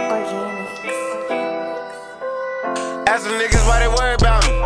Ask them niggas why they worry about me.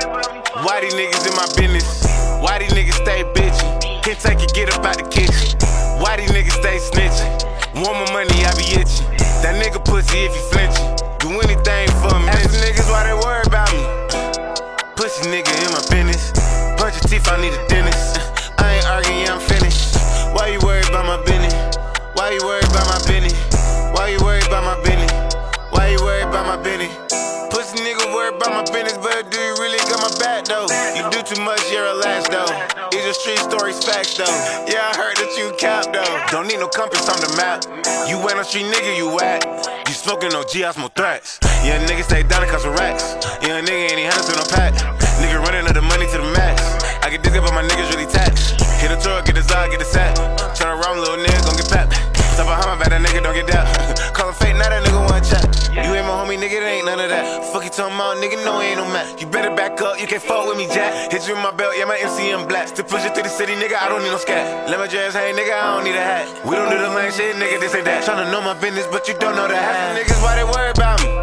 Why these niggas in my business? Why these niggas stay bitchin'? Can't take it, get up out the kitchen. Why these niggas stay snitchin'? Want my money, I be itchin'. That nigga pussy if he flinchin'. Do anything for me. Ask them niggas why they worry about me. Pussy nigga in my business. Bunch of teeth, I need a dentist. I ain't arguing, yeah, I'm finished. Why you worried about my business? Why you worried about my business? Why you worried about my business? Why you worried about my business? Pussy nigga worried about my business, but do you really got my back though? You do too much, you're relaxed though. These are street stories, facts though. Yeah, I heard that you cap though. Don't need no compass on the map. You went on street nigga, you whack. You smoking no G, I smoke threats. Yeah, nigga stay down and cause of racks. Yeah, nigga ain't handles to no pack. Nigga running up the money to the max. I get this up, but my niggas really taxed. Hit a truck, get the side, get the sack. Turn around, little nigga, gon' get papped. Stop behind my back, that nigga don't get that. Call him fake, now that nigga wanna chat. You ain't my homie, nigga, there ain't none of that. Fuck you talking about, nigga, no, ain't no match. You better back up, you can't fuck with me, Jack. Hit you in my belt, yeah, my MCM black. Still push it through the city, nigga, I don't need no scat. Let my dress hang, nigga, I don't need a hat. We don't do the lame shit, nigga, this ain't that. Tryna know my business, but you don't know the hat. Niggas, why they worry about me?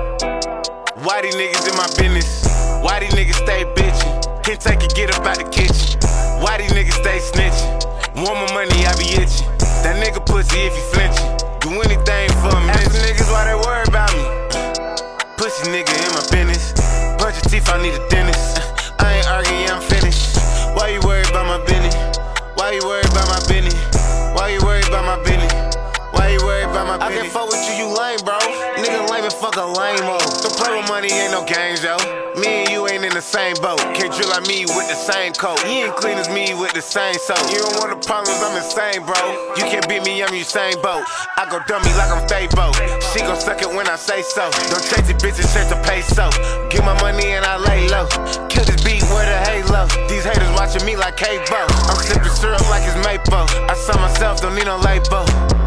Why these niggas in my business? Why these niggas stay bitchin'? Can't take it, get up out the kitchen. Why these niggas stay snitchin'? Want my money, I be itchin'. That nigga pussy if he flinchin'. Do anything for me. Ask them niggas why they worry about me. Pussy nigga in my business. Bunch of teeth, I need a dentist. I ain't arguing, yeah, I'm finished. Why you worried about my business? Why you worried about my business? Why you worried about my business? Why you worried about my business? I can't fuck with you, you lame, bro. Nigga lame and fuck a lame-o. Don't play with money, ain't no games, yo. Me and you ain't in the same boat. Can't drill like me with the same coat. You ain't clean as me with the same soap. You don't want the problems, I'm insane, bro. You can't beat me, I'm Usain Bolt. I go dummy like I'm Fabo. She gon' suck it when I say so. Don't chase the bitches, chase the peso. Get my money and I lay low. Kill this beat with a halo. These haters watching me like K-Bo. I'm sipping syrup like it's maple. I saw myself, don't need no label.